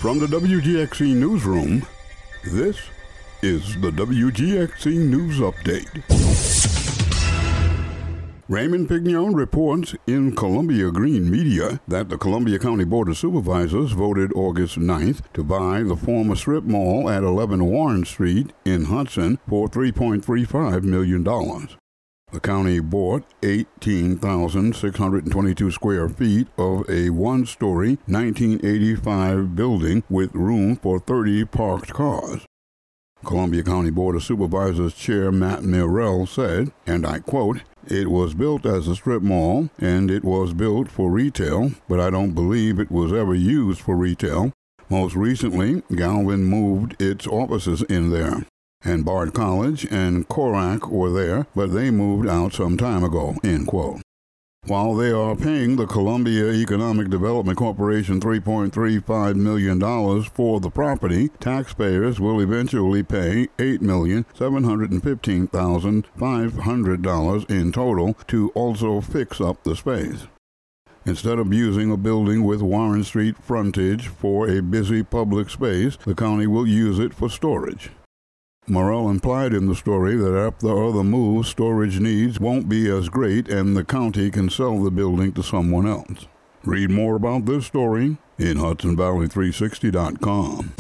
From the WGXC Newsroom, this is the WGXC News Update. Raymond Pignon reports in Columbia Green Media that the Columbia County Board of Supervisors voted August 9th to buy the former strip mall at 11 Warren Street in Hudson for $3.35 million. The county bought 18,622 square feet of a one-story 1985 building with room for 30 parked cars. Columbia County Board of Supervisors Chair Matt Murrell said, and I quote, "It was built as a strip mall, and it was built for retail, but I don't believe it was ever used for retail. Most recently, Galvin moved its offices in there. And Bard College and Korak were there, but they moved out some time ago," end quote. While they are paying the Columbia Economic Development Corporation $3.35 million for the property, taxpayers will eventually pay $8,715,500 in total to also fix up the space. Instead of using a building with Warren Street frontage for a busy public space, the county will use it for storage. Morrell implied in the story that after other moves, storage needs won't be as great and the county can sell the building to someone else. Read more about this story in HudsonValley360.com.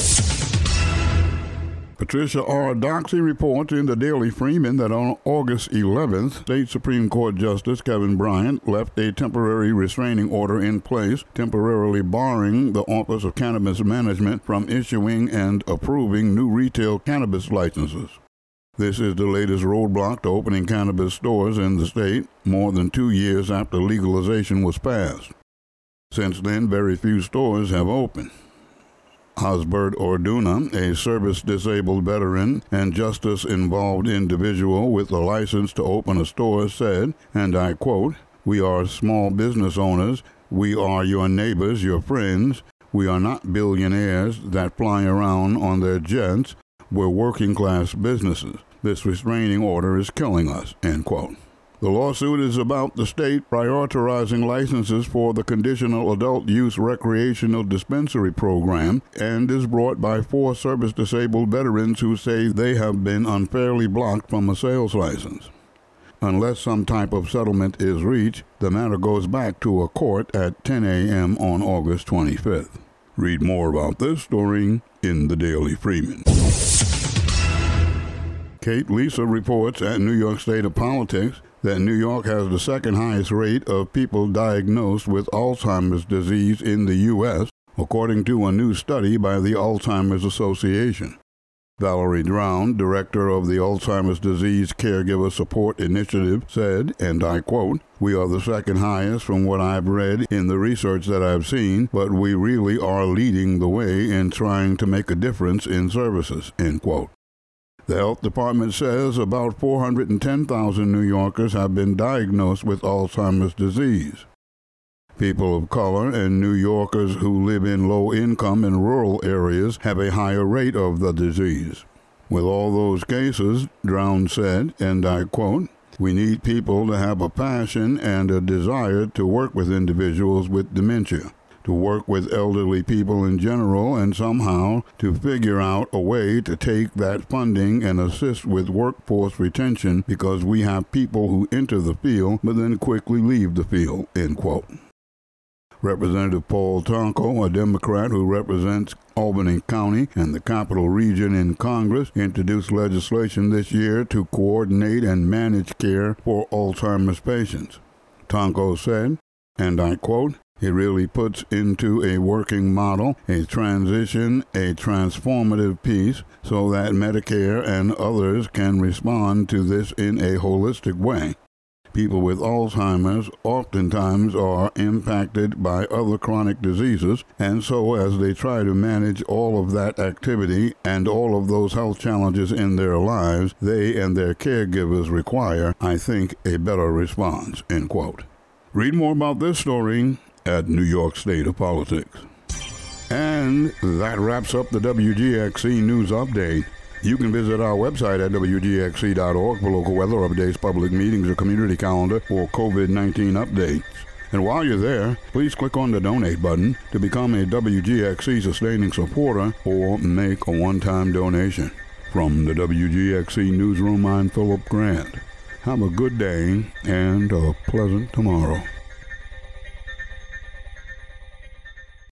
Patricia R. Doxey reports in the Daily Freeman that on August 11th, State Supreme Court Justice Kevin Bryant left a temporary restraining order in place, temporarily barring the Office of Cannabis Management from issuing and approving new retail cannabis licenses. This is the latest roadblock to opening cannabis stores in the state, more than 2 years after legalization was passed. Since then, very few stores have opened. Osbert Orduna, a service-disabled veteran and justice-involved individual with a license to open a store, said, and I quote, "We are small business owners. We are your neighbors, your friends. We are not billionaires that fly around on their jets. We're working-class businesses. This restraining order is killing us," end quote. The lawsuit is about the state prioritizing licenses for the Conditional Adult Use Recreational Dispensary Program and is brought by 4 service-disabled veterans who say they have been unfairly blocked from a sales license. Unless some type of settlement is reached, the matter goes back to a court at 10 a.m. on August 25th. Read more about this story in the Daily Freeman. Kate Lisa reports at New York State of Politics that New York has the second highest rate of people diagnosed with Alzheimer's disease in the U.S., according to a new study by the Alzheimer's Association. Valerie Drown, director of the Alzheimer's Disease Caregiver Support Initiative, said, and I quote, "We are the second highest from what I've read in the research that I've seen, but we really are leading the way in trying to make a difference in services," end quote. The health department says about 410,000 New Yorkers have been diagnosed with Alzheimer's disease. People of color and New Yorkers who live in low-income and rural areas have a higher rate of the disease. With all those cases, Drown said, and I quote, "We need people to have a passion and a desire to work with individuals with dementia, to work with elderly people in general, and somehow to figure out a way to take that funding and assist with workforce retention because we have people who enter the field but then quickly leave the field," end quote. Representative Paul Tonko, a Democrat who represents Albany County and the Capital Region in Congress, introduced legislation this year to coordinate and manage care for Alzheimer's patients. Tonko said, and I quote, "It really puts into a working model, a transition, a transformative piece, so that Medicare and others can respond to this in a holistic way. People with Alzheimer's oftentimes are impacted by other chronic diseases, and so as they try to manage all of that activity and all of those health challenges in their lives, they and their caregivers require, I think, a better response," end quote. Read more about this story at New York State of Politics. And that wraps up the WGXC News Update. You can visit our website at WGXC.org for local weather updates, public meetings, or community calendar for COVID-19 updates. And while you're there, please click on the donate button to become a WGXC sustaining supporter or make a one-time donation. From the WGXC Newsroom, I'm Philip Grant. Have a good day and a pleasant tomorrow.